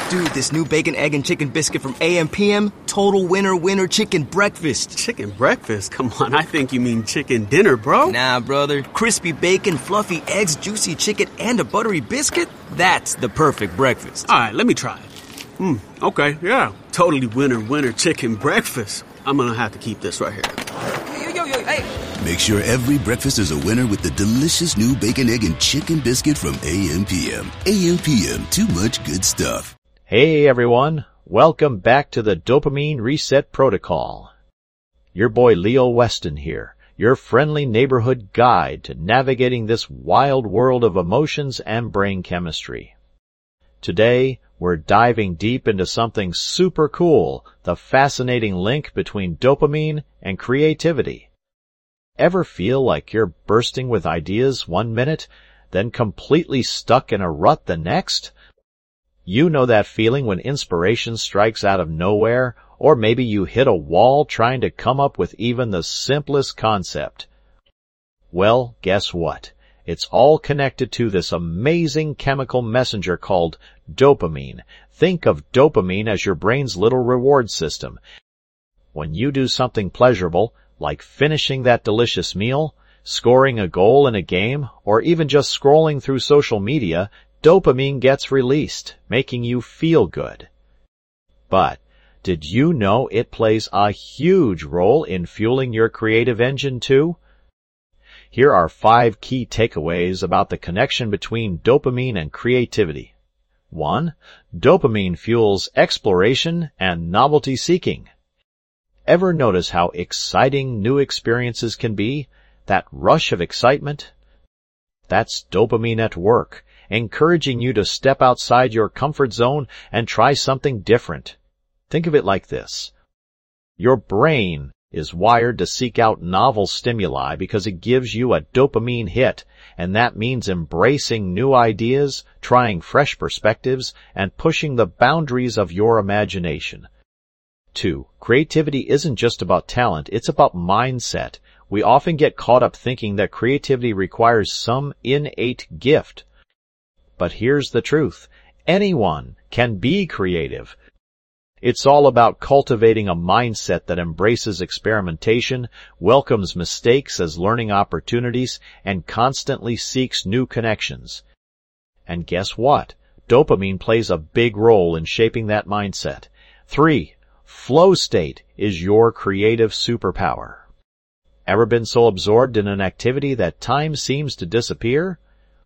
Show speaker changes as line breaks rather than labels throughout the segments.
Dude, this new bacon, egg, and chicken biscuit from AM/PM, total winner chicken breakfast.
Chicken breakfast? Come on, I think you mean chicken dinner, bro.
Nah, brother. Crispy bacon, fluffy eggs, juicy chicken, and a buttery biscuit? That's the perfect breakfast.
All right, let me try it. Okay, yeah. Totally winner chicken breakfast. I'm gonna have to keep this right here.
Yo, hey.
Make sure every breakfast is a winner with the delicious new bacon, egg, and chicken biscuit from AM/PM. AM/PM, too much good stuff.
Hey everyone, welcome back to the Dopamine Reset Protocol. Your boy Leo Weston here, your friendly neighborhood guide to navigating this wild world of emotions and brain chemistry. Today, we're diving deep into something super cool, the fascinating link between dopamine and creativity. Ever feel like you're bursting with ideas one minute, then completely stuck in a rut the next? You know that feeling when inspiration strikes out of nowhere, or maybe you hit a wall trying to come up with even the simplest concept. Well, guess what? It's all connected to this amazing chemical messenger called dopamine. Think of dopamine as your brain's little reward system. When you do something pleasurable, like finishing that delicious meal, scoring a goal in a game, or even just scrolling through social media, dopamine gets released, making you feel good. But did you know it plays a huge role in fueling your creative engine too? Here are 5 key takeaways about the connection between dopamine and creativity. 1. Dopamine fuels exploration and novelty seeking. Ever notice how exciting new experiences can be? That rush of excitement? That's dopamine at work, encouraging you to step outside your comfort zone and try something different. Think of it like this. Your brain is wired to seek out novel stimuli because it gives you a dopamine hit, and that means embracing new ideas, trying fresh perspectives, and pushing the boundaries of your imagination. 2. Creativity isn't just about talent, it's about mindset. We often get caught up thinking that creativity requires some innate gift. But here's the truth. Anyone can be creative. It's all about cultivating a mindset that embraces experimentation, welcomes mistakes as learning opportunities, and constantly seeks new connections. And guess what? Dopamine plays a big role in shaping that mindset. 3. Flow state is your creative superpower. Ever been so absorbed in an activity that time seems to disappear?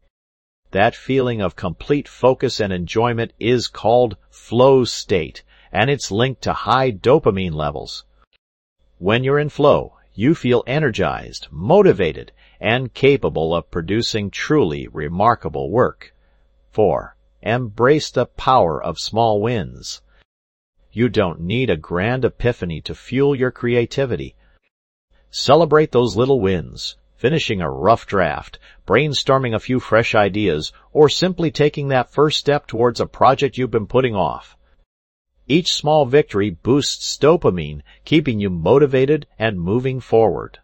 That feeling of complete focus and enjoyment is called flow state, and it's linked to high dopamine levels. When you're in flow, you feel energized, motivated, and capable of producing truly remarkable work. 4. Embrace the power of small wins. You don't need a grand epiphany to fuel your creativity. Celebrate those little wins. Finishing a rough draft, brainstorming a few fresh ideas, or simply taking that first step towards a project you've been putting off. Each small victory boosts dopamine, keeping you motivated and moving forward.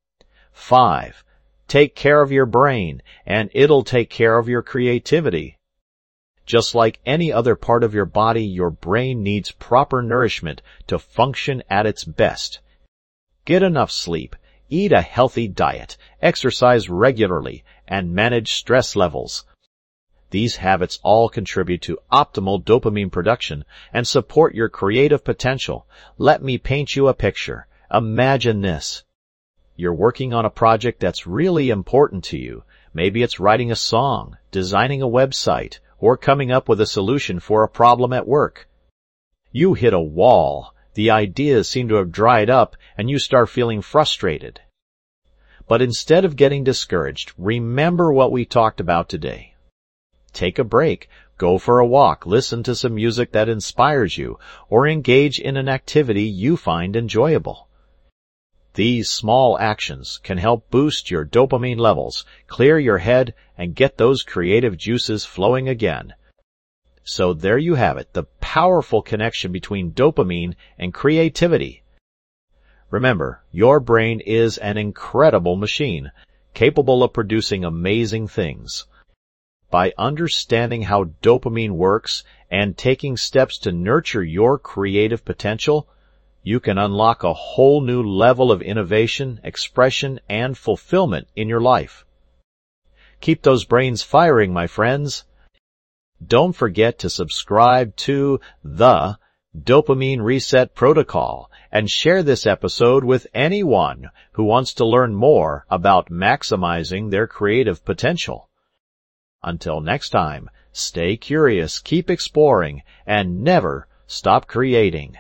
5. Take care of your brain, and it'll take care of your creativity. Just like any other part of your body, your brain needs proper nourishment to function at its best. Get enough sleep. Eat a healthy diet, exercise regularly, and manage stress levels. These habits all contribute to optimal dopamine production and support your creative potential. Let me paint you a picture. Imagine this. You're working on a project that's really important to you. Maybe it's writing a song, designing a website, or coming up with a solution for a problem at work. You hit a wall. The ideas seem to have dried up, and you start feeling frustrated. But instead of getting discouraged, remember what we talked about today. Take a break, go for a walk, listen to some music that inspires you, or engage in an activity you find enjoyable. These small actions can help boost your dopamine levels, clear your head, and get those creative juices flowing again. So there you have it, the powerful connection between dopamine and creativity. Remember, your brain is an incredible machine, capable of producing amazing things. By understanding how dopamine works and taking steps to nurture your creative potential, you can unlock a whole new level of innovation, expression, and fulfillment in your life. Keep those brains firing, my friends. Don't forget to subscribe to the Dopamine Reset Protocol and share this episode with anyone who wants to learn more about maximizing their creative potential. Until next time, stay curious, keep exploring, and never stop creating.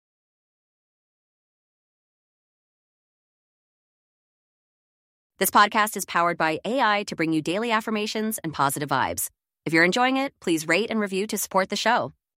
This podcast is powered by AI to bring you daily affirmations and positive vibes. If you're enjoying it, please rate and review to support the show.